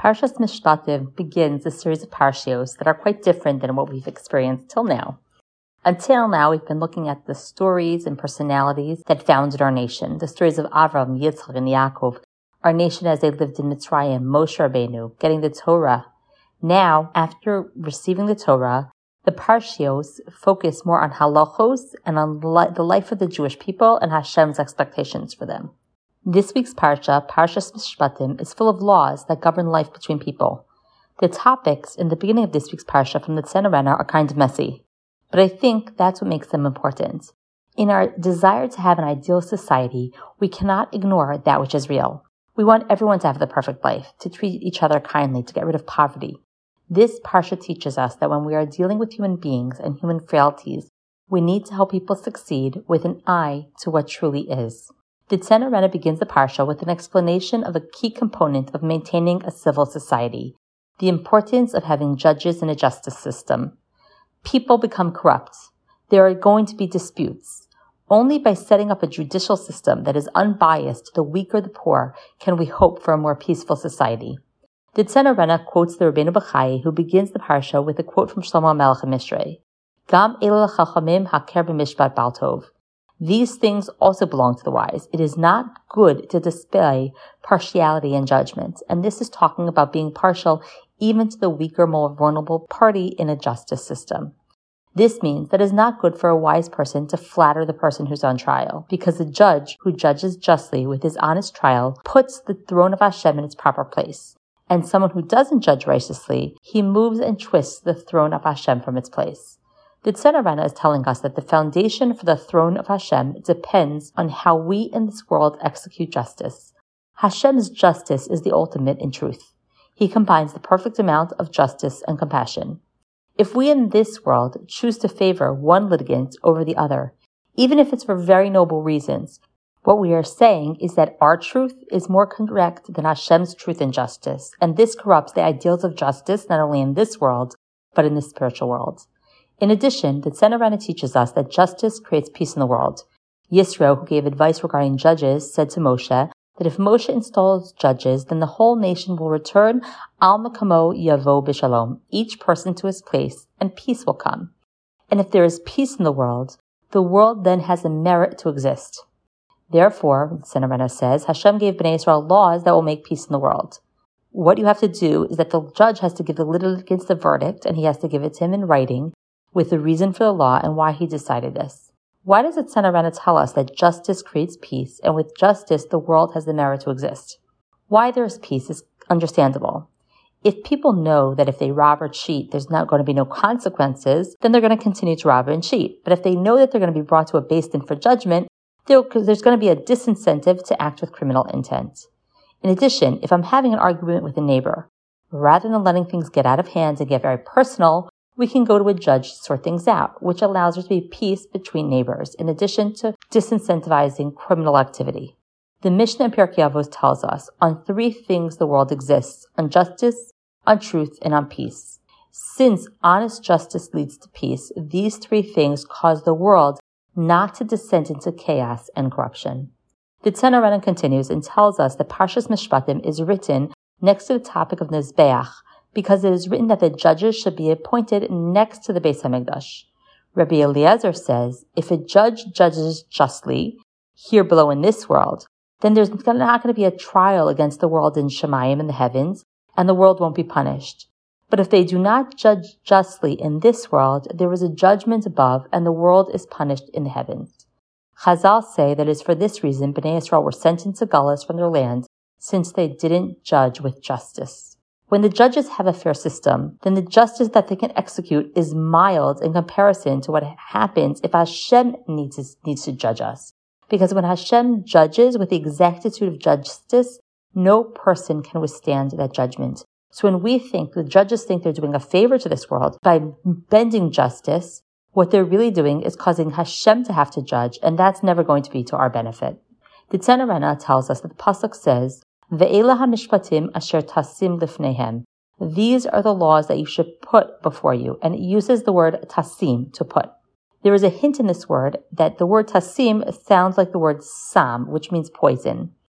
Parshas Mishpatim begins a series of parshios that are quite different than what we've experienced till now. Until now, we've been looking at the stories and personalities that founded our nation, the stories of Avram, Yitzchak, and Yaakov, our nation as they lived in Mitzrayim, Moshe Rabbeinu, getting the Torah. Now, after receiving the Torah, the parshios focus more on halachos and on the life of the Jewish people and Hashem's expectations for them. This week's parsha, Parshas Mishpatim, is full of laws that govern life between people. The topics in the beginning of this week's parsha from the Tzena Rena are kind of messy, but I think that's what makes them important. In our desire to have an ideal society, we cannot ignore that which is real. We want everyone to have the perfect life, to treat each other kindly, to get rid of poverty. This parsha teaches us that when we are dealing with human beings and human frailties, we need to help people succeed with an eye to what truly is. The Tzena Rena begins the parsha with an explanation of a key component of maintaining a civil society, the importance of having judges in a justice system. People become corrupt. There are going to be disputes. Only by setting up a judicial system that is unbiased to the weak or the poor can we hope for a more peaceful society. The Tzena Rena quotes the Rabbeinu Bachai, who begins the parsha with a quote from Shlomo Melech HaMishrei, Gam elul chachamim haker b'mishpat bal tov. These things also belong to the wise. It is not good to display partiality and judgment, and this is talking about being partial even to the weaker, more vulnerable party in a justice system. This means that it is not good for a wise person to flatter the person who's on trial, because the judge who judges justly with his honest trial puts the throne of Hashem in its proper place, and someone who doesn't judge righteously, he moves and twists the throne of Hashem from its place. The Tzena Rena is telling us that the foundation for the throne of Hashem depends on how we in this world execute justice. Hashem's justice is the ultimate in truth. He combines the perfect amount of justice and compassion. If we in this world choose to favor one litigant over the other, even if it's for very noble reasons, what we are saying is that our truth is more correct than Hashem's truth and justice, and this corrupts the ideals of justice not only in this world, but in the spiritual world. In addition, the Tzena Rena teaches us that justice creates peace in the world. Yisro, who gave advice regarding judges, said to Moshe that if Moshe installs judges, then the whole nation will return al makamo yavo b'shalom, each person to his place, and peace will come. And if there is peace in the world then has a merit to exist. Therefore, the Tzena Rena says, Hashem gave Bnei Yisrael laws that will make peace in the world. What you have to do is that the judge has to give the litigant the verdict, and he has to give it to him in writing, with the reason for the law and why he decided this. Why does the Tzena Rena tell us that justice creates peace, and with justice the world has the merit to exist? Why there is peace is understandable. If people know that if they rob or cheat, there's not going to be no consequences, then they're going to continue to rob and cheat. But if they know that they're going to be brought to a beis din for judgment, there's going to be a disincentive to act with criminal intent. In addition, if I'm having an argument with a neighbor, rather than letting things get out of hand and get very personal, we can go to a judge to sort things out, which allows there to be peace between neighbors, in addition to disincentivizing criminal activity. The Mishnah in Pirkei Avos tells us on three things the world exists: on justice, on truth, and on peace. Since honest justice leads to peace, these three things cause the world not to descend into chaos and corruption. The Tzena Rena continues and tells us that Parshas Mishpatim is written next to the topic of Mizbeach, because it is written that the judges should be appointed next to the Beis HaMikdash. Rabbi Eliezer says, if a judge judges justly, here below in this world, then there's not going to be a trial against the world in Shemayim in the heavens, and the world won't be punished. But if they do not judge justly in this world, there is a judgment above, and the world is punished in the heavens. Chazal say that it is for this reason Bnei Yisrael were sent into Galus from their land, since they didn't judge with justice. When the judges have a fair system, then the justice that they can execute is mild in comparison to what happens if Hashem needs to judge us. Because when Hashem judges with the exactitude of justice, no person can withstand that judgment. So when the judges think they're doing a favor to this world by bending justice, what they're really doing is causing Hashem to have to judge, and that's never going to be to our benefit. The Tzena Rena tells us that the pasuk says, Ve'ela hamishpatim asher tasim lifnehem. These are the laws that you should put before you. And it uses the word tasim, to put. There is a hint in this word that the word tasim sounds like the word sam, which means poison.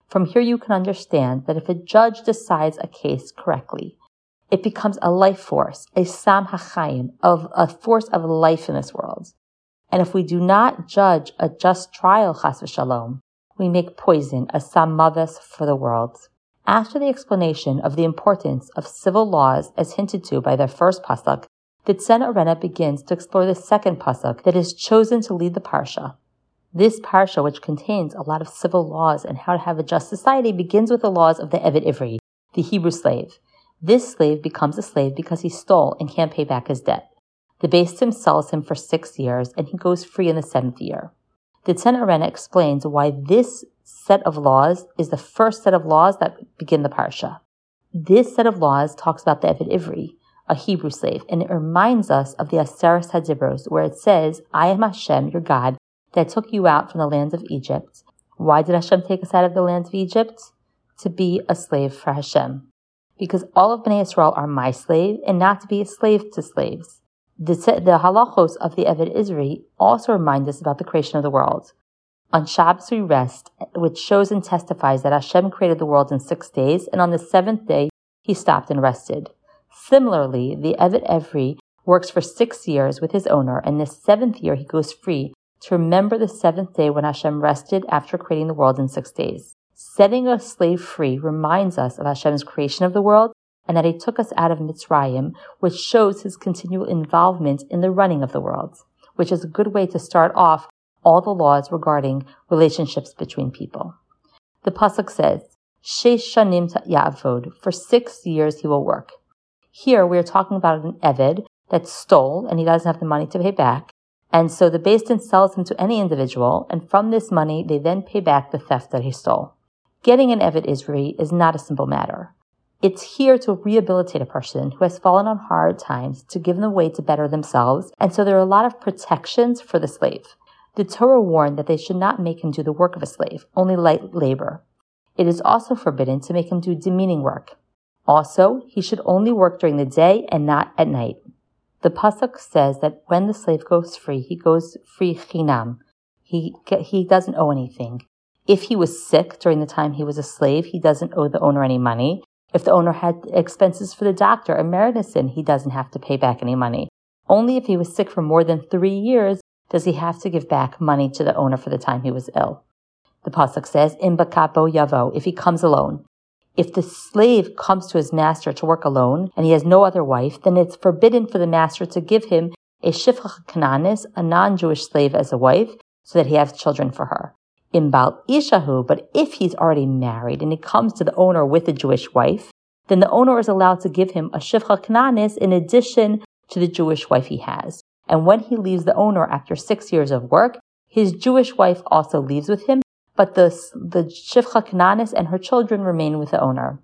From here you can understand that if a judge decides a case correctly, it becomes a life force, a sam hachayim, of a force of life in this world. And if we do not judge a just trial, chas v'shalom, we make poison, a sam maves, for the world. After the explanation of the importance of civil laws as hinted to by their first pasuk, the Tzena Arena begins to explore the second pasuk that is chosen to lead the parsha. This parsha, which contains a lot of civil laws and how to have a just society, begins with the laws of the Eved Ivri, the Hebrew slave. This slave becomes a slave because he stole and can't pay back his debt. The Beis Din sells him for 6 years, and he goes free in the 7th year. The Tzena Arena explains why this set of laws is the first set of laws that begin the parsha. This set of laws talks about the Eved Ivri, a Hebrew slave, and it reminds us of the Aseret HaDibros, where it says, I am Hashem, your God, that took you out from the lands of Egypt. Why did Hashem take us out of the lands of Egypt? To be a slave for Hashem. Because all of Bnei Yisrael are my slave, and not to be a slave to slaves. The halachos of the Eved Ivri also remind us about the creation of the world. On Shabbos we rest, which shows and testifies that Hashem created the world in 6 days, and on the 7th day he stopped and rested. Similarly, the Eved Ivri works for 6 years with his owner, and the 7th year he goes free to remember the 7th day when Hashem rested after creating the world in 6 days. Setting a slave free reminds us of Hashem's creation of the world and that he took us out of Mitzrayim, which shows his continual involvement in the running of the world, which is a good way to start off all the laws regarding relationships between people. The pasuk says, Sheish shanim ya'avod, for 6 years he will work. Here we are talking about an Eved that stole and he doesn't have the money to pay back. And so the Beis Din sells him to any individual, and from this money they then pay back the theft that he stole. Getting an Eved Ivri is not a simple matter. It's here to rehabilitate a person who has fallen on hard times, to give them a way to better themselves, and so there are a lot of protections for the slave. The Torah warned that they should not make him do the work of a slave, only light labor. It is also forbidden to make him do demeaning work. Also, he should only work during the day and not at night. The pasuk says that when the slave goes free, he goes free chinam. He doesn't owe anything. If he was sick during the time he was a slave, he doesn't owe the owner any money. If the owner had expenses for the doctor and medicine, he doesn't have to pay back any money. Only if he was sick for more than 3 years does he have to give back money to the owner for the time he was ill. The pasuk says, Im bakapo yavo, if he comes alone. If the slave comes to his master to work alone and he has no other wife, then it's forbidden for the master to give him a shifcha kananis, a non-Jewish slave, as a wife, so that he has children for her. Imbal ishahu, but if he's already married and he comes to the owner with a Jewish wife, then the owner is allowed to give him a shifcha kananis in addition to the Jewish wife he has. And when he leaves the owner after 6 years of work, his Jewish wife also leaves with him, but the shifcha kananis and her children remain with the owner.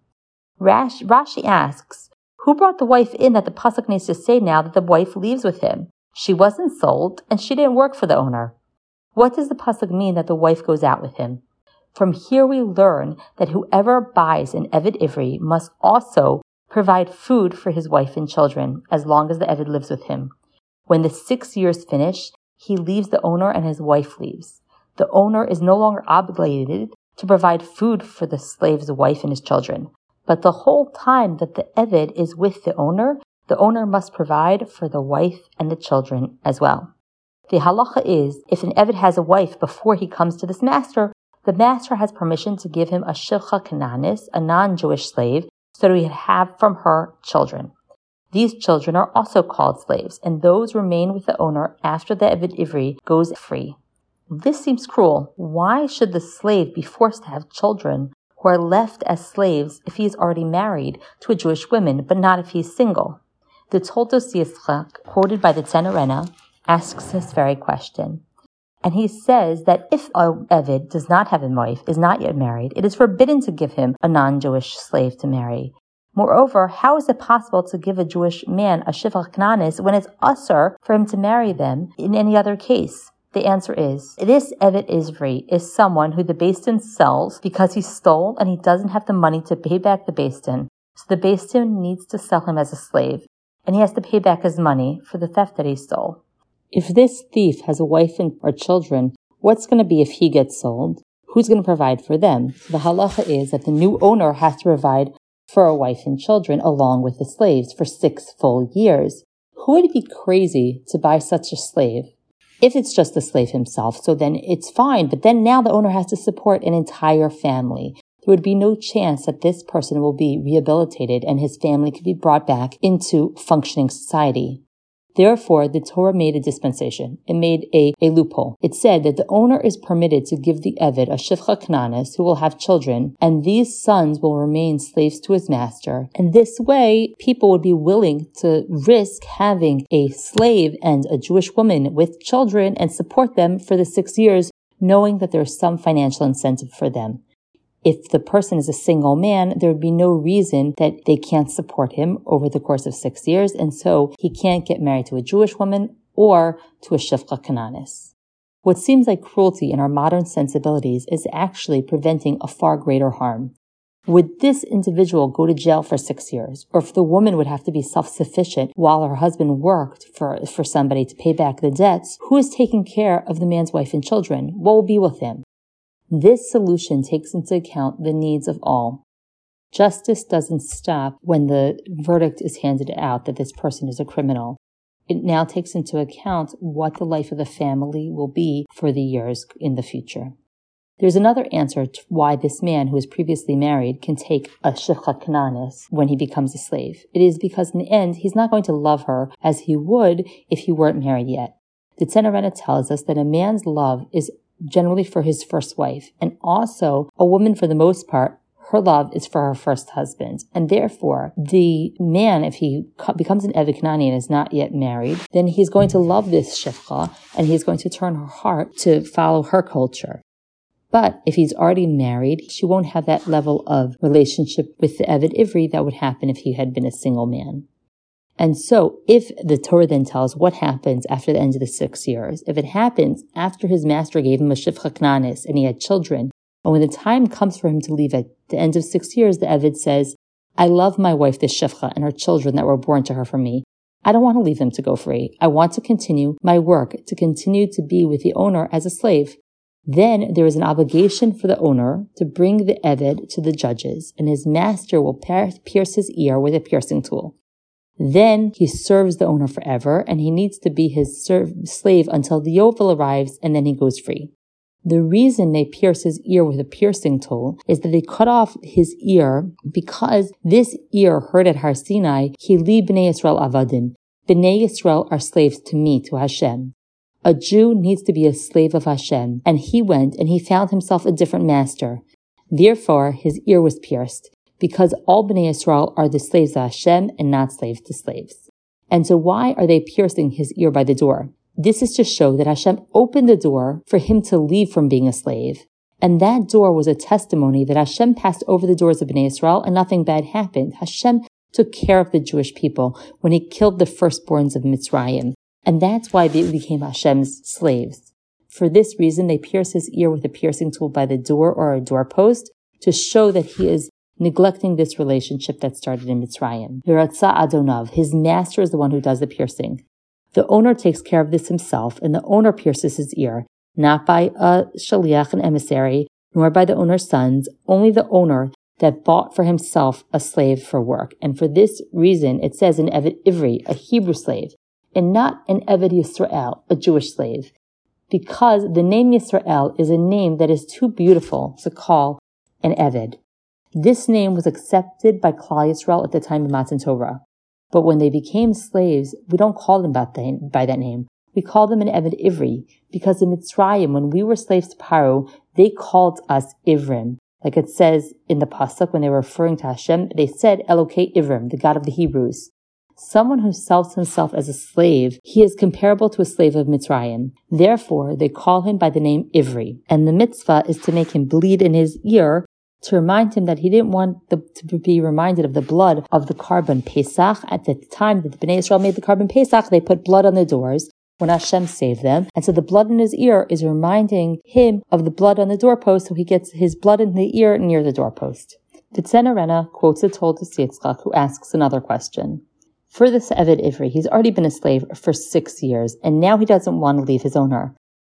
Rashi asks, who brought the wife in that the pasuk needs to say now that the wife leaves with him? She wasn't sold, and she didn't work for the owner. What does the pasuk mean that the wife goes out with him? From here we learn that whoever buys an Eved Ivri must also provide food for his wife and children, as long as the Eved lives with him. When the 6 years finish, he leaves the owner and his wife leaves. The owner is no longer obligated to provide food for the slave's wife and his children. But the whole time that the Eved is with the owner must provide for the wife and the children as well. The halacha is, if an Eved has a wife before he comes to this master, the master has permission to give him a shifcha kananis, a non-Jewish slave, so that he can have from her children. These children are also called slaves, and those remain with the owner after the Eved Ivri goes free. This seems cruel. Why should the slave be forced to have children who are left as slaves if he is already married to a Jewish woman, but not if he is single? The Toldos Yitzchak, quoted by the Tzena Arena, asks this very question. And he says that if an Eved does not have a wife, is not yet married, it is forbidden to give him a non-Jewish slave to marry. Moreover, how is it possible to give a Jewish man a shifcha kananis when it's usher for him to marry them in any other case? The answer is, this Eved Ivri is someone who the Beis Din sells because he stole and he doesn't have the money to pay back the Beis Din. So the Beis Din needs to sell him as a slave, and he has to pay back his money for the theft that he stole. If this thief has a wife or children, what's going to be if he gets sold? who's going to provide for them? So the halacha is that the new owner has to provide for a wife and children along with the slaves for 6 full years. Who would be crazy to buy such a slave? If it's just the slave himself, so then it's fine. But then now the owner has to support an entire family. There would be no chance that this person will be rehabilitated and his family could be brought back into functioning society. Therefore, the Torah made a dispensation. It made a loophole. It said that the owner is permitted to give the Eved a Shifcha Kananis who will have children, and these sons will remain slaves to his master. And this way, people would be willing to risk having a slave and a Jewish woman with children and support them for the 6 years, knowing that there's some financial incentive for them. If the person is a single man, there would be no reason that they can't support him over the course of 6 years, and so he can't get married to a Jewish woman or to a Shifcha Kananis. What seems like cruelty in our modern sensibilities is actually preventing a far greater harm. Would this individual go to jail for 6 years? Or if the woman would have to be self-sufficient while her husband worked for somebody to pay back the debts, who is taking care of the man's wife and children? What will be with him? This solution takes into account the needs of all. Justice doesn't stop when the verdict is handed out that this person is a criminal. It now takes into account what the life of the family will be for the years in the future. There's another answer to why this man who was previously married can take a Shifcha Kananis when he becomes a slave. It is because in the end, he's not going to love her as he would if he weren't married yet. The Tzenorena tells us that a man's love is generally for his first wife, and also a woman, for the most part, her love is for her first husband. And therefore, the man, if he becomes an Eved Kanani and is not yet married, then he's going to love this Shifcha, and he's going to turn her heart to follow her culture. But if he's already married, she won't have that level of relationship with the Eved Ivri that would happen if he had been a single man. And so, if the Torah then tells what happens after the end of the 6 years, if it happens after his master gave him a Shifcha Kananis and he had children, and when the time comes for him to leave at the end of 6 years, the Eved says, I love my wife, this Shifcha, and her children that were born to her from me. I don't want to leave them to go free. I want to continue my work, to continue to be with the owner as a slave. Then there is an obligation for the owner to bring the Eved to the judges, and his master will pierce his ear with a piercing tool. Then he serves the owner forever, and he needs to be his slave until the Yovel arrives, and then he goes free. The reason they pierce his ear with a piercing tool is that they cut off his ear because this ear heard at Har Sinai, Hili B'nai Yisrael Avadim. B'nai Yisrael are slaves to me, to Hashem. A Jew needs to be a slave of Hashem, and he went and he found himself a different master. Therefore, his ear was pierced, because all B'nai Yisrael are the slaves of Hashem and not slaves to slaves. And so why are they piercing his ear by the door? This is to show that Hashem opened the door for him to leave from being a slave. And that door was a testimony that Hashem passed over the doors of B'nai Yisrael and nothing bad happened. Hashem took care of the Jewish people when he killed the firstborns of Mitzrayim. And that's why they became Hashem's slaves. For this reason, they pierce his ear with a piercing tool by the door or a doorpost to show that he is neglecting this relationship that started in Mitzrayim. V'ratza Adonav, his master is the one who does the piercing. The owner takes care of this himself, and the owner pierces his ear, not by a shaliach, an emissary, nor by the owner's sons, only the owner that bought for himself a slave for work. And for this reason, it says an Eved Ivri, a Hebrew slave, and not an Eved Yisrael, a Jewish slave, because the name Yisrael is a name that is too beautiful to call an Eved. This name was accepted by Klal Yisrael at the time of Matan Torah. But when they became slaves, we don't call them by that name. We call them an Eved Ivri, because in Mitzrayim, when we were slaves to Paro, they called us Ivrim. Like it says in the Pasuk, when they were referring to Hashem, they said Elokei Ivrim, the God of the Hebrews. Someone who sells himself as a slave, he is comparable to a slave of Mitzrayim. Therefore, they call him by the name Ivri. And the mitzvah is to make him bleed in his ear to remind him that he didn't want to be reminded of the blood of the Karban Pesach. At the time that the Bnei Yisrael made the Karban Pesach, they put blood on the doors when Hashem saved them. And so the blood in his ear is reminding him of the blood on the doorpost, so he gets his blood in the ear near the doorpost. The Tzenorena quotes a Toldos Yitzchak, who asks another question. For this Eved Ivri, he's already been a slave for 6 years, and now he doesn't want to leave his owner.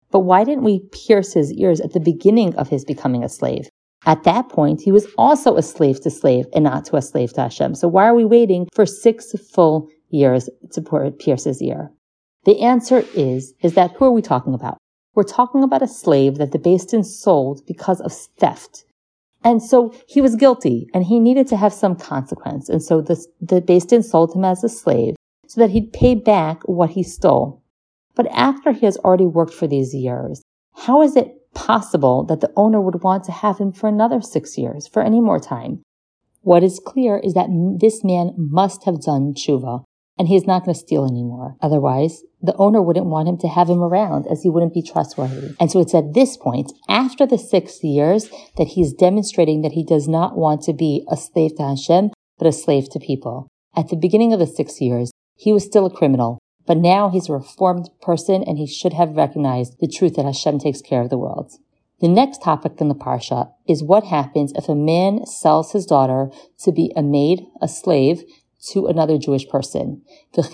But why didn't we pierce his ears at the beginning of his becoming a slave? At that point, he was also a slave to slave and not to a slave to Hashem. So why are we waiting for 6 full years to pierce his ear? The answer is that who are we talking about? We're talking about a slave that the Beis Din sold because of theft. And so he was guilty and he needed to have some consequence. And so the Beis Din sold him as a slave so that he'd pay back what he stole. But after he has already worked for these years, how is it possible that the owner would want to have him for another 6 years, for any more time? What is clear is that this man must have done tshuva, and he is not going to steal anymore. Otherwise, the owner wouldn't want him to have him around, as he wouldn't be trustworthy. And so it's at this point, after the 6 years, that he's demonstrating that he does not want to be a slave to Hashem, but a slave to people. At the beginning of the 6 years, he was still a criminal. But now he's a reformed person and he should have recognized the truth that Hashem takes care of the world. The next topic in the Parsha is what happens if a man sells his daughter to be a maid, a slave, to another Jewish person. If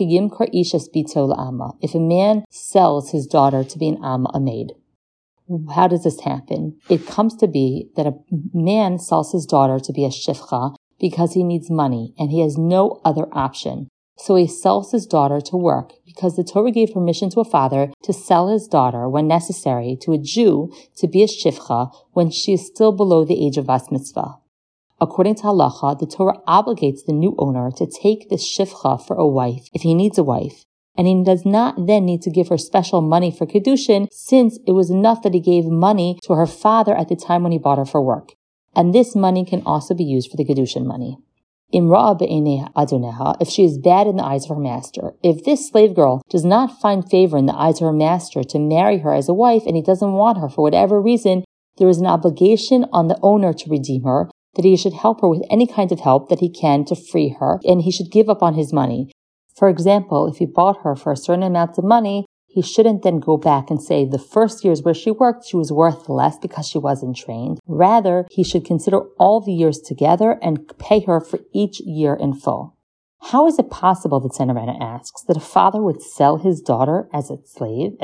a man sells his daughter to be an amma, a maid. How does this happen? It comes to be that a man sells his daughter to be a shifcha because he needs money and he has no other option. So he sells his daughter to work because the Torah gave permission to a father to sell his daughter when necessary to a Jew to be a shifcha when she is still below the age of bas mitzvah. According to halacha, the Torah obligates the new owner to take this shifcha for a wife if he needs a wife, and he does not then need to give her special money for kedushin since it was enough that he gave money to her father at the time when he bought her for work. And this money can also be used for the kedushin money. Imra'a be'enei adoneha, if she is bad in the eyes of her master. If this slave girl does not find favor in the eyes of her master to marry her as a wife and he doesn't want her for whatever reason, there is an obligation on the owner to redeem her, that he should help her with any kind of help that he can to free her, and he should give up on his money. For example, if he bought her for a certain amount of money, he shouldn't then go back and say the first years where she worked, she was worth less because she wasn't trained. Rather, he should consider all the years together and pay her for each year in full. How is it possible, the Tzena Rena asks, that a father would sell his daughter as a slave?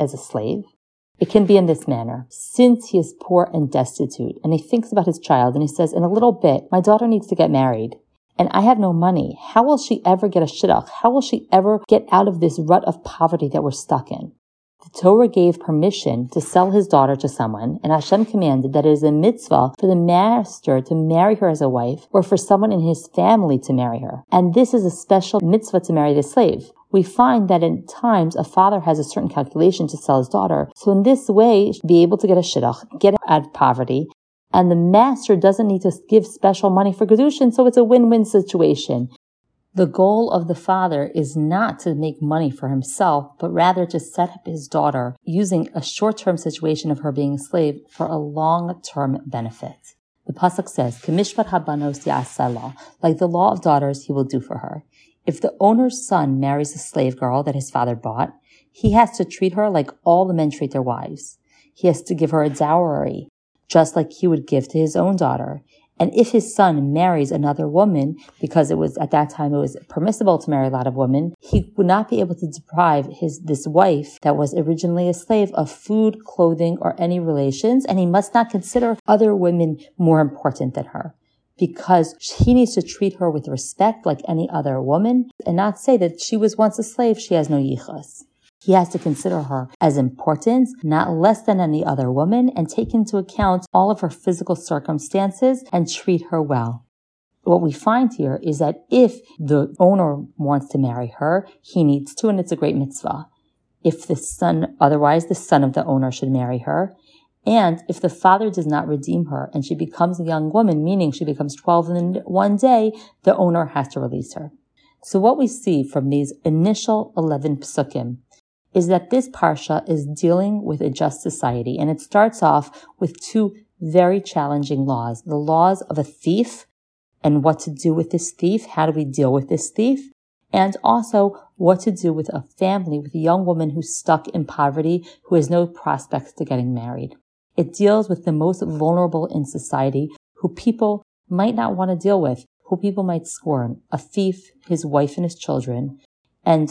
It can be in this manner. Since he is poor and destitute, and he thinks about his child, and he says, in a little bit, my daughter needs to get married, and I have no money. How will she ever get a shidduch? How will she ever get out of this rut of poverty that we're stuck in? The Torah gave permission to sell his daughter to someone, and Hashem commanded that it is a mitzvah for the master to marry her as a wife, or for someone in his family to marry her. And this is a special mitzvah to marry the slave. We find that at times a father has a certain calculation to sell his daughter. So in this way, be able to get a shidduch, get out of poverty, and the master doesn't need to give special money for kedushin, so it's a win-win situation. The goal of the father is not to make money for himself, but rather to set up his daughter using a short-term situation of her being a slave for a long-term benefit. The pasuk says, "K'mishpat habanos ya'aseh, like the law of daughters, he will do for her." If the owner's son marries a slave girl that his father bought, he has to treat her like all the men treat their wives. He has to give her a dowry, just like he would give to his own daughter. And if his son marries another woman, because at that time it was permissible to marry a lot of women, he would not be able to deprive this wife that was originally a slave of food, clothing, or any relations, and he must not consider other women more important than her, because he needs to treat her with respect like any other woman, and not say that she was once a slave, she has no yichus. He has to consider her as important, not less than any other woman, and take into account all of her physical circumstances and treat her well. What we find here is that if the owner wants to marry her, he needs to, and it's a great mitzvah. If otherwise the son of the owner should marry her. And if the father does not redeem her and she becomes a young woman, meaning she becomes 12 in one day, the owner has to release her. So what we see from these initial 11 psukim is that this parsha is dealing with a just society, and it starts off with two very challenging laws. The laws of a thief and what to do with this thief, how do we deal with this thief, and also what to do with a family, with a young woman who's stuck in poverty, who has no prospects to getting married. It deals with the most vulnerable in society, who people might not want to deal with, who people might scorn: a thief, his wife and his children, and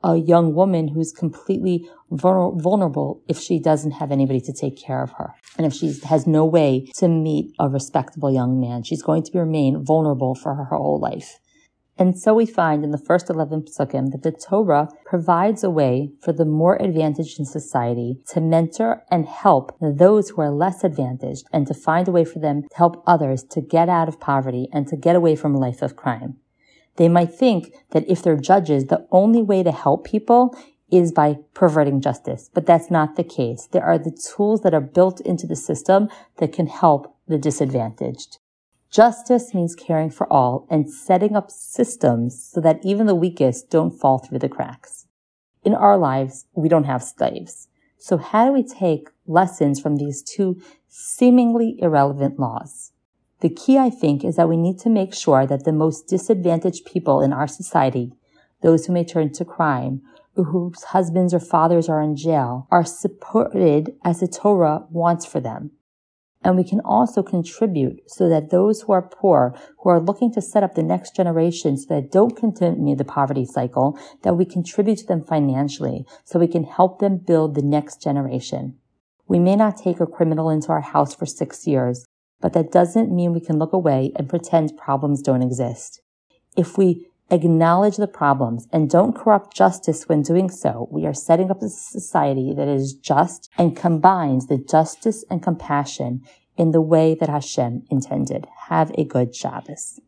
a young woman who's completely vulnerable if she doesn't have anybody to take care of her. And if she has no way to meet a respectable young man, she's going to remain vulnerable for her whole life. And so we find in the first 11 psukim that the Torah provides a way for the more advantaged in society to mentor and help those who are less advantaged, and to find a way for them to help others to get out of poverty and to get away from a life of crime. They might think that if they're judges, the only way to help people is by perverting justice, but that's not the case. There are the tools that are built into the system that can help the disadvantaged. Justice means caring for all and setting up systems so that even the weakest don't fall through the cracks. In our lives, we don't have slaves. So how do we take lessons from these two seemingly irrelevant laws? The key, I think, is that we need to make sure that the most disadvantaged people in our society, those who may turn to crime, or whose husbands or fathers are in jail, are supported as the Torah wants for them. And we can also contribute so that those who are poor, who are looking to set up the next generation so that don't continue the poverty cycle, that we contribute to them financially so we can help them build the next generation. We may not take a criminal into our house for 6 years, but that doesn't mean we can look away and pretend problems don't exist. If we acknowledge the problems and don't corrupt justice when doing so, we are setting up a society that is just and combines the justice and compassion in the way that Hashem intended. Have a good Shabbos.